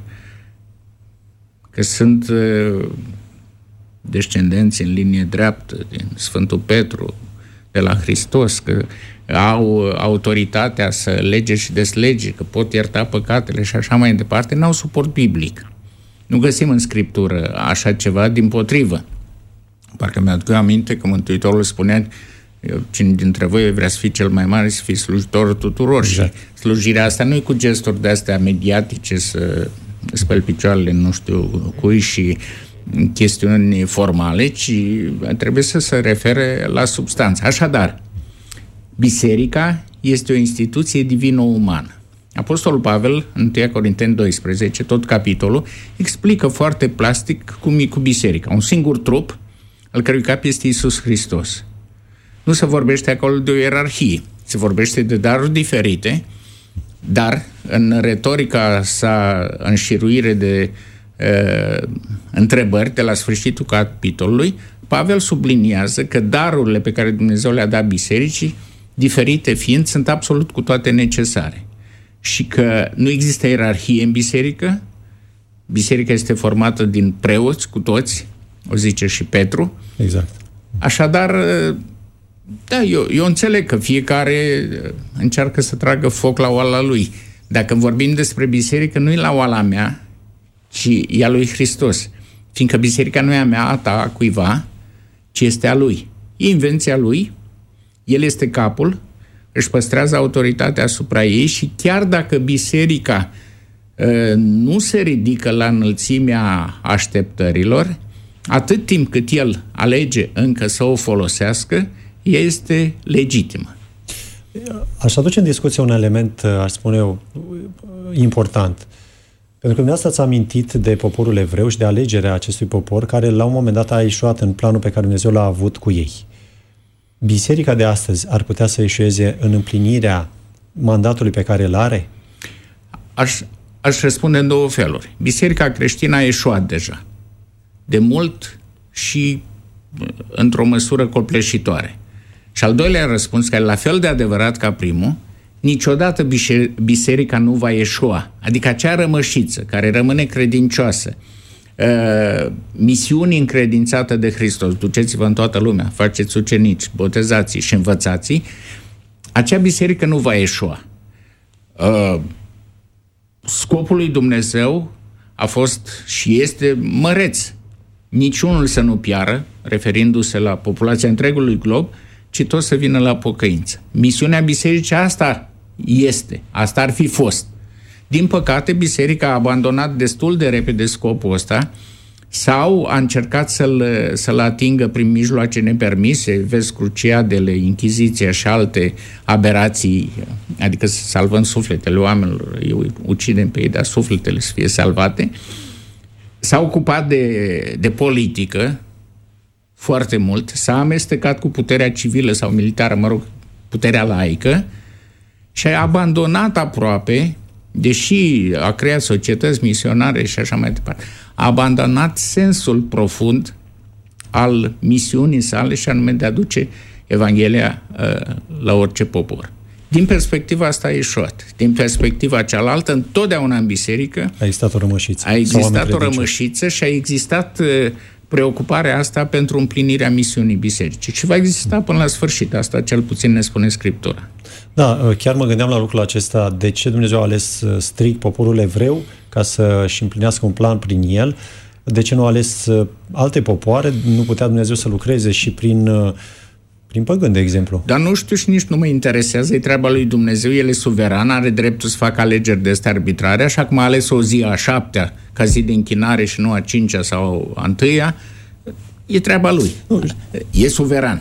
că sunt uh, descendenți în linie dreaptă din Sfântul Petru, de la Hristos, că au autoritatea să lege și deslege, că pot ierta păcatele și așa mai departe, n-au suport biblic. Nu găsim în Scriptură așa ceva, dimpotrivă. Parcă mi-aduc aminte că Mântuitorul spunea, cine dintre voi vrea să fie cel mai mare, să fie slujitorul tuturor. Exact. Și slujirea asta nu e cu gesturi de-astea mediatice, să speli picioarele nu știu cui și chestiuni formale, ci trebuie să se refere la substanță. Așadar, biserica este o instituție divino-umană. Apostolul Pavel, în întâi Corinteni doisprezece, tot capitolul, explică foarte plastic cum e cu biserica. Un singur trup, al cărui cap este Iisus Hristos. Nu se vorbește acolo de o ierarhie, se vorbește de daruri diferite, dar în retorica sa înșiruire de uh, întrebări de la sfârșitul capitolului, Pavel subliniază că darurile pe care Dumnezeu le-a dat bisericii, diferite fiind, sunt absolut cu toate necesare. Și că nu există ierarhie în biserică, biserica este formată din preoți cu toți, o zice și Petru. Exact. Așadar, da, eu, eu înțeleg că fiecare încearcă să tragă foc la oala lui. Dacă vorbim despre biserică, nu e la oala mea, ci e a lui Hristos. Fiindcă biserica nu e a mea, a ta, a cuiva, ci este a lui. E invenția lui, el este capul, își păstrează autoritatea asupra ei și chiar dacă biserica uh, nu se ridică la înălțimea așteptărilor, atât timp cât el alege încă să o folosească, ea este legitimă. Aș aduce în discuție un element, aș spune eu, important. Pentru că dumneavoastră ați amintit de poporul evreu și de alegerea acestui popor, care la un moment dat a ieșuat în planul pe care Dumnezeu l-a avut cu ei. Biserica de astăzi ar putea să ieșueze în împlinirea mandatului pe care îl are? Aș, aș răspunde în două feluri. Biserica creștină a ieșuat deja. De mult și într-o măsură copleșitoare. Și al doilea răspuns, care e la fel de adevărat ca primul, niciodată biserica nu va ieșua. Adică acea rămășiță care rămâne credincioasă, uh, misiunii încredințată de Hristos, duceți-vă în toată lumea, faceți ucenici, botezați și învățați, acea biserică nu va ieșua. Uh, scopul lui Dumnezeu a fost și este măreț. Niciunul să nu piară, referindu-se la populația întregului glob, ci tot să vină la pocăință. Misiunea bisericii asta este, asta ar fi fost. Din păcate, biserica a abandonat destul de repede scopul ăsta sau a încercat să-l, să-l atingă prin mijloace nepermise, vezi cruciadele, inchiziția și alte aberații, adică salvând sufletele oamenilor, îi ucidem pe ei, dar sufletele să fie salvate. S-a ocupat de, de politică foarte mult, s-a amestecat cu puterea civilă sau militară, mă rog, puterea laică și a abandonat aproape, deși a creat societăți misionare și așa mai departe, a abandonat sensul profund al misiunii sale și anume de a duce Evanghelia uh, la orice popor. Din perspectiva asta a ieșuat. Din perspectiva cealaltă, întotdeauna în biserică a existat o rămășiță. A existat o rămășiță și a existat uh, preocuparea asta pentru împlinirea misiunii bisericii. Și va exista până la sfârșit. Asta cel puțin ne spune Scriptura. Da, chiar mă gândeam la lucrul acesta. De ce Dumnezeu a ales strict poporul evreu ca să-și împlinească un plan prin el? De ce nu a ales alte popoare? Nu putea Dumnezeu să lucreze și prin, prin păgâni, de exemplu? Dar nu știu și nici nu mă interesează. E treaba lui Dumnezeu. El e suveran, are dreptul să facă alegeri de astea arbitrare, așa cum a ales o zi a șaptea ca zi de închinare și nu a cincea sau a întâia. E treaba lui. E suveran.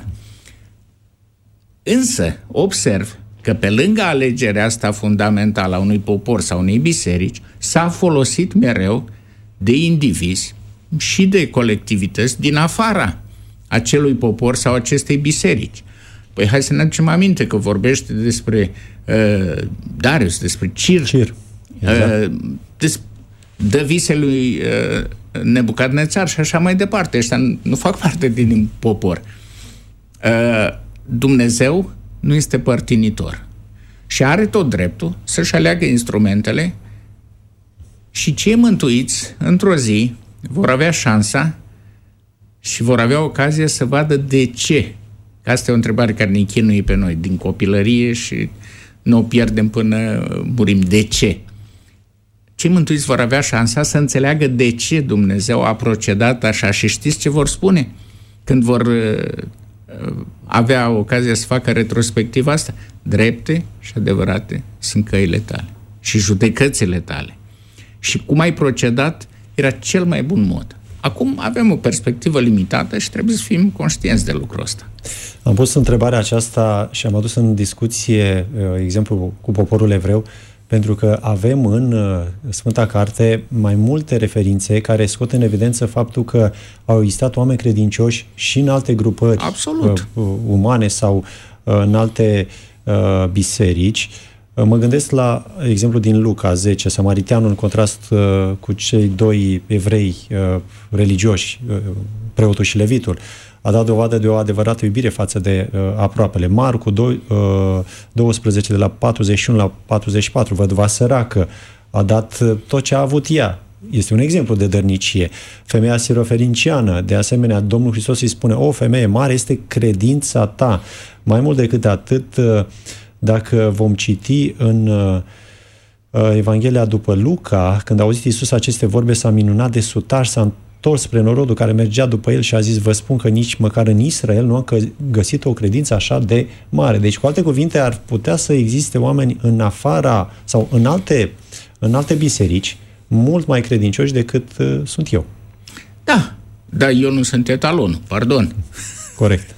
Însă, observ că pe lângă alegerea asta fundamentală a unui popor sau unei biserici, s-a folosit mereu de indivizi și de colectivități din afara acelui popor sau acestei biserici. Păi hai să ne aducem aminte că vorbește despre uh, Darius, despre Cir, Cir. Exact. uh, des, dă vise lui uh, Nebucadnețar și așa mai departe. Ăștia nu fac parte din popor. Uh, Dumnezeu nu este părtinitor și are tot dreptul să-și aleagă instrumentele și cei mântuiți într-o zi vor avea șansa și vor avea ocazia să vadă de ce. Că asta e o întrebare care ne chinuie pe noi din copilărie și nu o pierdem până murim. De ce? Cei mântuiți vor avea șansa să înțeleagă de ce Dumnezeu a procedat așa și știți ce vor spune când vor avea ocazia să facă retrospectiva asta? Drepte și adevărate sunt căile tale și judecățile tale. Și cum ai procedat era cel mai bun mod. Acum avem o perspectivă limitată și trebuie să fim conștienți de lucrul ăsta. Am pus întrebarea aceasta și am adus în discuție exemplu cu poporul evreu, pentru că avem în Sfânta Carte mai multe referințe care scot în evidență faptul că au existat oameni credincioși și în alte grupări Absolut. umane sau în alte uh, biserici. Mă gândesc la exemplu din Luca zece, samariteanul în contrast uh, cu cei doi evrei uh, religioși, uh, preotul și levitul. A dat dovadă de o adevărată iubire față de uh, aproapele. Marcu doi, uh, doisprezece, de la patruzeci și unu la patruzeci și patru, văduva săracă, a dat uh, tot ce a avut ea. Este un exemplu de dărnicie. Femeia sirofeninciană, de asemenea, Domnul Hristos îi spune: o femeie mare este credința ta. Mai mult decât atât, uh, dacă vom citi în uh, Evanghelia după Luca, când a auzit Iisus aceste vorbe, s-a minunat de sutar, s-a întors spre norodul care mergea după el și a zis, vă spun că nici măcar în Israel nu am găsit o credință așa de mare. Deci, cu alte cuvinte, ar putea să existe oameni în afara sau în alte, în alte biserici mult mai credincioși decât uh, sunt eu. Da, dar eu nu sunt etalonul, pardon. Corect.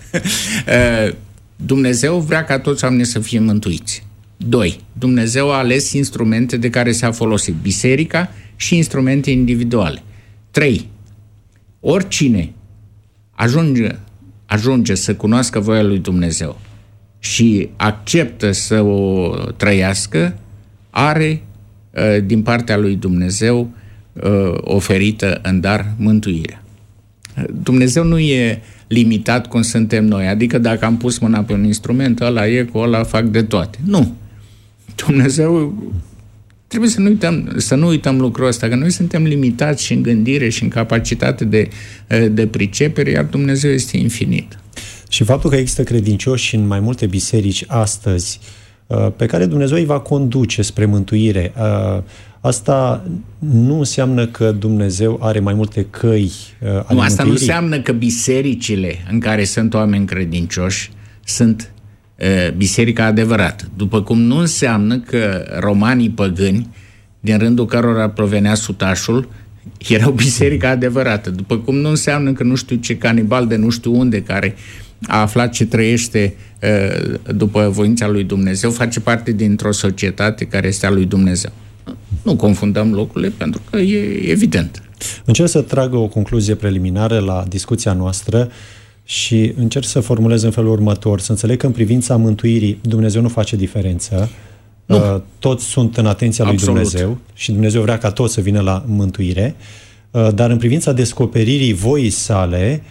Dumnezeu vrea ca toți oamenii să fie mântuiți. Doi, Dumnezeu a ales instrumente de care s-a folosit, biserica și instrumente individuale. Trei, oricine ajunge, ajunge să cunoască voia lui Dumnezeu și acceptă să o trăiască, are din partea lui Dumnezeu oferită în dar mântuirea. Dumnezeu nu e limitat cum suntem noi, adică dacă am pus mâna pe un instrument, ăla e, cu ăla fac de toate. Nu. Dumnezeu, trebuie să nu uităm, să nu uităm lucrul ăsta, că noi suntem limitați și în gândire și în capacitate de, de pricepere, iar Dumnezeu este infinit. Și faptul că există credincioși în mai multe biserici astăzi, pe care Dumnezeu îi va conduce spre mântuire, asta nu înseamnă că Dumnezeu are mai multe căi ale mântuirii? Nu, asta nu înseamnă că bisericile în care sunt oameni credincioși sunt uh, biserica adevărată. După cum nu înseamnă că romanii păgâni, din rândul cărora provenea sutașul, erau biserica adevărată. După cum nu înseamnă că nu știu ce canibal de nu știu unde, care a aflat ce trăiește uh, după voința lui Dumnezeu, face parte dintr-o societate care este a lui Dumnezeu. Nu confundăm lucrurile, pentru că e evident. Încerc să trag o concluzie preliminară la discuția noastră și încerc să formulez în felul următor. Să înțeleg că în privința mântuirii Dumnezeu nu face diferență. Nu. Toți sunt în atenția lui Absolut. Dumnezeu și Dumnezeu vrea ca toți să vină la mântuire. Dar în privința descoperirii voii sale,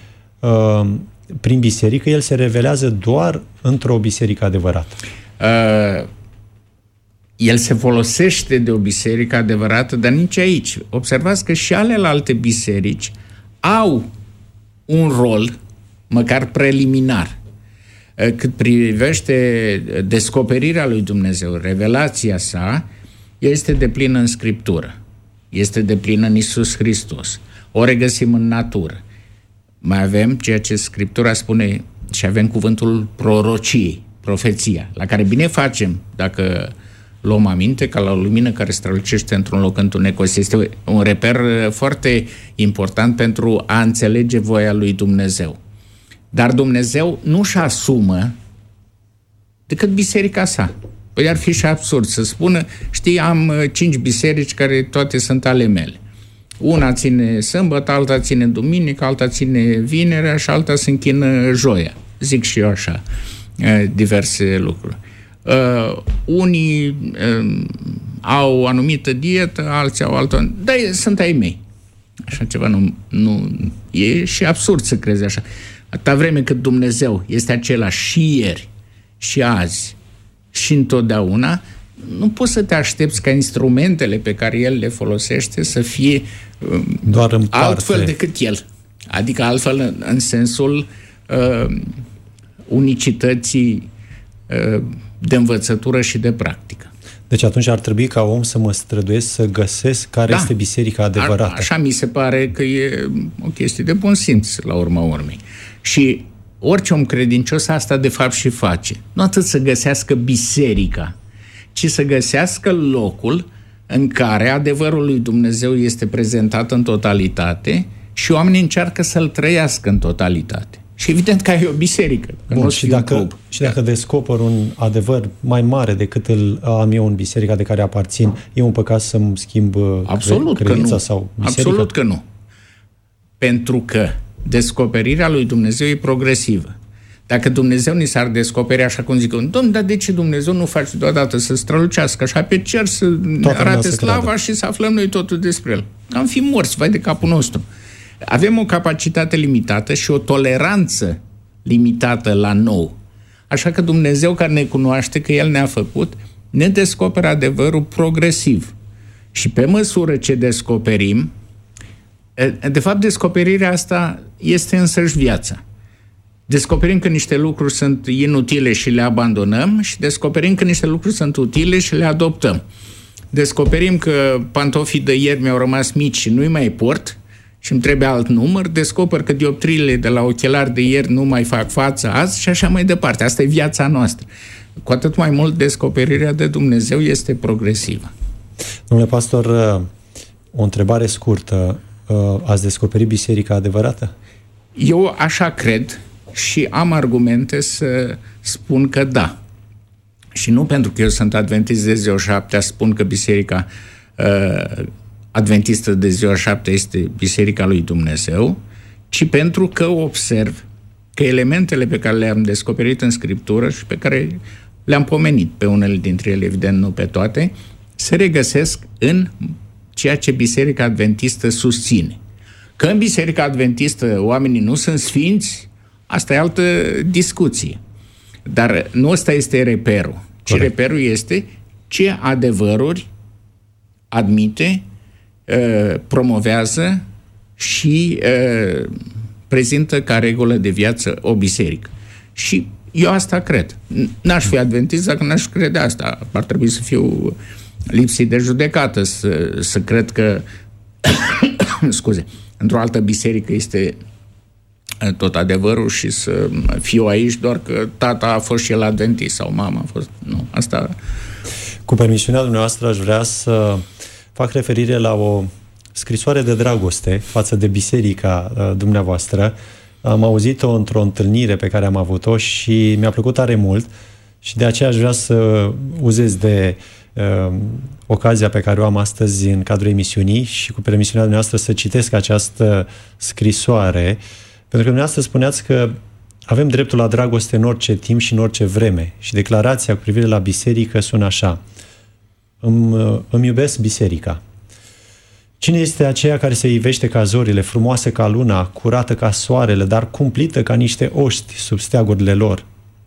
prin biserică, El se revelează doar într-o biserică adevărată. Uh... El se folosește de o biserică adevărată, dar nici aici. Observați că și alelalte biserici au un rol, măcar preliminar, cât privește descoperirea lui Dumnezeu, revelația sa, este deplină în Scriptură, este deplină în Iisus Hristos. O regăsim în natură. Mai avem ceea ce Scriptura spune și avem cuvântul prorociei, profeția, la care bine facem dacă luăm aminte, ca la o lumină care strălucește într-un loc întunecos. Este un reper foarte important pentru a înțelege voia lui Dumnezeu. Dar Dumnezeu nu-și asumă decât biserica sa. Păi ar fi și absurd să spună, știi, am cinci biserici care toate sunt ale mele. Una ține sâmbătă, alta ține duminică, alta ține vinerea și alta se închină joia. Zic și eu așa, diverse lucruri. Uh, unii uh, au o anumită dietă, alții au altă, dar sunt ai mei. Așa ceva nu, nu e și absurd să crezi așa. Atâta vreme cât Dumnezeu este același și ieri, și azi, și întotdeauna, nu poți să te aștepți ca instrumentele pe care El le folosește să fie uh, doar în altfel decât El. Adică altfel în, în sensul uh, unicității uh, de învățătură și de practică. Deci atunci ar trebui ca om să mă străduiesc să găsesc care da. este biserica adevărată. A, așa mi se pare că e o chestie de bun simț la urma urmei. Și orice om credincios asta de fapt și face. Nu atât să găsească biserica, ci să găsească locul în care adevărul lui Dumnezeu este prezentat în totalitate și oamenii încearcă să-l trăiască în totalitate. Și evident că ai o biserică. Bun, și, dacă, și dacă descoper un adevăr mai mare decât îl am eu în biserica de care aparțin, e un păcat să-mi schimb Absolut credința nu. sau biserica? Absolut că nu. Pentru că descoperirea lui Dumnezeu e progresivă. Dacă Dumnezeu ni s-ar descoperi așa cum zic, Dom'le, dar de ce Dumnezeu nu face deodată să strălucească așa pe cer, să ne arate slava și să aflăm noi totul despre El? Am fi morți, vai de capul nostru. Avem o capacitate limitată și o toleranță limitată la nou. Așa că Dumnezeu, care ne cunoaște, că El ne-a făcut, ne descoperă adevărul progresiv. Și pe măsură ce descoperim, de fapt, descoperirea asta este însăși viața. Descoperim că niște lucruri sunt inutile și le abandonăm și descoperim că niște lucruri sunt utile și le adoptăm. Descoperim că pantofii de ieri mi-au rămas mici și nu-i mai port și îmi trebuie alt număr, descoper că dioptriile de la ochelari de ieri nu mai fac față azi și așa mai departe. Asta e viața noastră. Cu atât mai mult descoperirea de Dumnezeu este progresivă. Domnule pastor, o întrebare scurtă. Ați descoperit biserica adevărată? Eu așa cred și am argumente să spun că da. Și nu pentru că eu sunt adventist de ziua șaptea, spun că biserica uh, adventistă de ziua șaptea este biserica lui Dumnezeu, ci pentru că observ că elementele pe care le-am descoperit în Scriptură și pe care le-am pomenit pe unele dintre ele, evident nu pe toate, se regăsesc în ceea ce biserica adventistă susține. Că în biserica adventistă oamenii nu sunt sfinți, asta e altă discuție. Dar nu ăsta este reperul. Ci Corect. reperul este ce adevăruri admite, promovează și prezintă ca regulă de viață o biserică. Și eu asta cred. N-aș fi adventist dacă n-aș crede asta. Ar trebui să fiu lipsit de judecată, să, să cred că scuze, într-o altă biserică este tot adevărul și să fiu aici doar că tata a fost și el adventist sau mama a fost... Nu, asta... Cu permisiunea dumneavoastră aș vrea să fac referire la o scrisoare de dragoste față de biserica uh, dumneavoastră. Am auzit-o într-o întâlnire pe care am avut-o și mi-a plăcut tare mult și de aceea aș vrea să uzez de uh, ocazia pe care o am astăzi în cadrul emisiunii și cu permisiunea dumneavoastră să citesc această scrisoare, pentru că dumneavoastră spuneați că avem dreptul la dragoste în orice timp și în orice vreme. Și declarația cu privire la biserică sună așa: Îmi, îmi iubesc biserica. Cine este aceea care se ivește ca zorile, frumoasă ca luna, curată ca soarele, dar cumplită ca niște oști sub steagurile lor?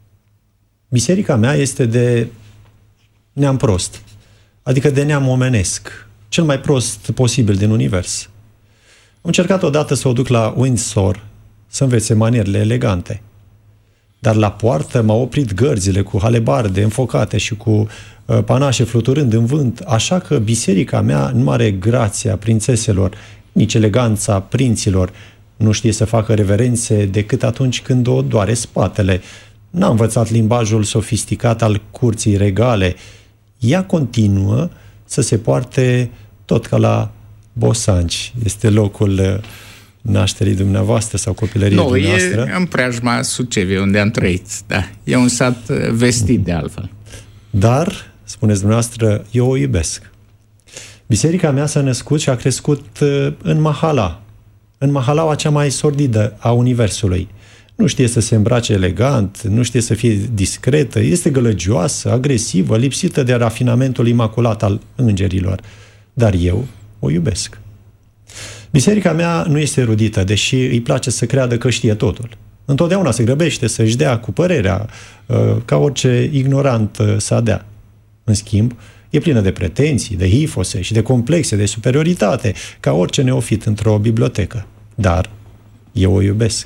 Biserica mea este de neam prost, adică de neam omenesc, cel mai prost posibil din univers. Am încercat odată să o duc la Windsor, să învețe manierile elegante. Dar la poartă m-au oprit gărzile cu halebarde înfocate și cu uh, panașe fluturând în vânt, așa că biserica mea nu are grația prințeselor, nici eleganța prinților, nu știe să facă reverențe decât atunci când o doare spatele. N-a învățat limbajul sofisticat al curții regale. Ea continuă să se poarte tot ca la Bosanci. Este locul uh, nașterii dumneavoastră sau copilăriei nu, dumneavoastră? Nu, e în preajma Suceviei, unde am trăit. Da. E un sat vestit de altfel. Dar, spuneți dumneavoastră, eu o iubesc. Biserica mea s-a născut și a crescut în Mahala, în Mahalaua cea mai sordidă a Universului. Nu știe să se îmbrace elegant, nu știe să fie discretă, este gălăgioasă, agresivă, lipsită de rafinamentul imaculat al îngerilor. Dar eu o iubesc. Biserica mea nu este erudită, deși îi place să creadă că știe totul. Întotdeauna se grăbește să-și dea cu părerea, ca orice ignorant să dea. În schimb, e plină de pretenții, de hifose și de complexe de superioritate, ca orice neofit într-o bibliotecă. Dar eu o iubesc.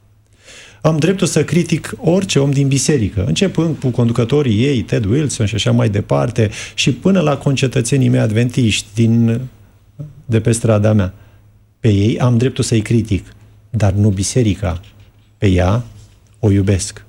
Am dreptul să critic orice om din biserică, începând cu conducătorii ei, Ted Wilson și așa mai departe, și până la concetățenii mei adventiști din, de pe strada mea. Pe ei am dreptul să-i critic, dar nu biserica. Pe ea o iubesc.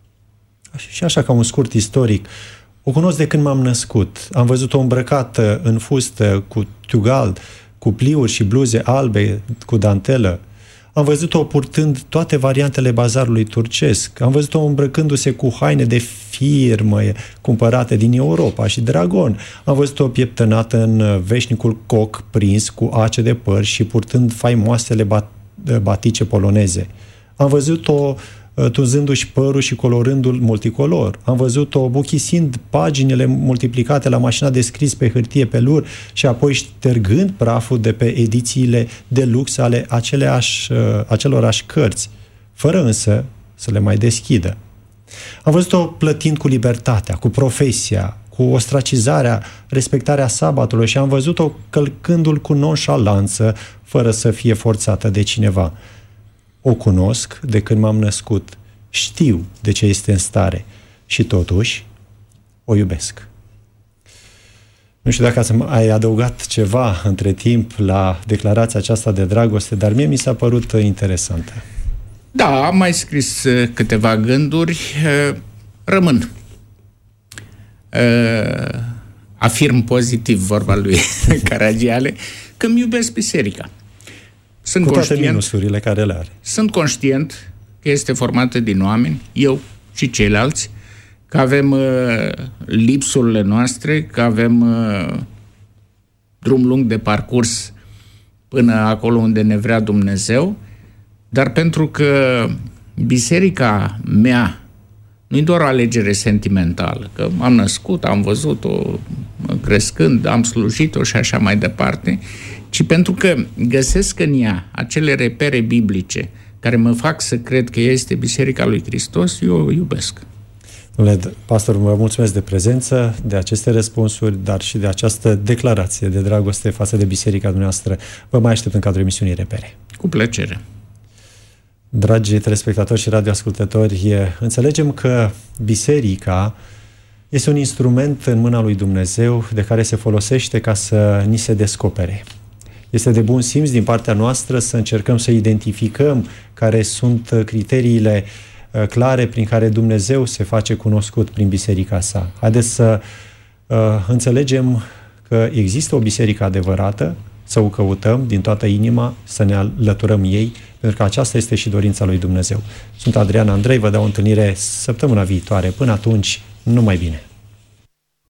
Și așa, ca un scurt istoric, o cunosc de când m-am născut. Am văzut-o îmbrăcată în fustă, cu tugal, cu pliuri și bluze albe, cu dantelă. Am văzut-o purtând toate variantele bazarului turcesc. Am văzut-o îmbrăcându-se cu haine de firmă cumpărate din Europa și Dragon. Am văzut-o pieptănată în veșnicul coc prins cu ace de păr și purtând faimoasele bat- batice poloneze. Am văzut-o tunzându-și părul și colorându-l multicolor. Am văzut-o buchisind paginile multiplicate la mașina de scris pe hârtie pelur și apoi ștergând praful de pe edițiile de lux ale aceleași, acelorași cărți, fără însă să le mai deschidă. Am văzut-o plătind cu libertatea, cu profesia, cu ostracizarea, respectarea sabatului și am văzut-o călcându-l cu nonșalanță, fără să fie forțată de cineva. O cunosc de când m-am născut, știu de ce este în stare și totuși o iubesc. Nu știu dacă ai adăugat ceva între timp la declarația aceasta de dragoste, dar mie mi s-a părut interesantă. Da, am mai scris câteva gânduri. Rămân. Afirm pozitiv vorba lui Caragiale că îmi iubesc biserica. Sunt cu toate conștient, minusurile care le are. Sunt conștient că este formată din oameni, eu și ceilalți, că avem uh, lipsurile noastre, că avem uh, drum lung de parcurs până acolo unde ne vrea Dumnezeu, dar pentru că biserica mea nu e doar o alegere sentimentală, că am născut, am văzut-o crescând, am slujit-o și așa mai departe, ci pentru că găsesc în ea acele repere biblice care mă fac să cred că este Biserica lui Hristos, eu o iubesc. Domnule pastor, vă mulțumesc de prezență, de aceste răspunsuri, dar și de această declarație de dragoste față de biserica dumneavoastră. Vă mai aștept în cadrul emisiunii Repere. Cu plăcere. Dragi telespectatori și radioascultători, înțelegem că biserica este un instrument în mâna lui Dumnezeu de care se folosește ca să ni se descopere. Este de bun simț din partea noastră să încercăm să identificăm care sunt criteriile clare prin care Dumnezeu se face cunoscut prin biserica sa. Haideți să uh, înțelegem că există o biserică adevărată, să o căutăm din toată inima, să ne alăturăm ei, pentru că aceasta este și dorința lui Dumnezeu. Sunt Adrian Andrei, vă dau o întâlnire săptămâna viitoare. Până atunci, numai bine!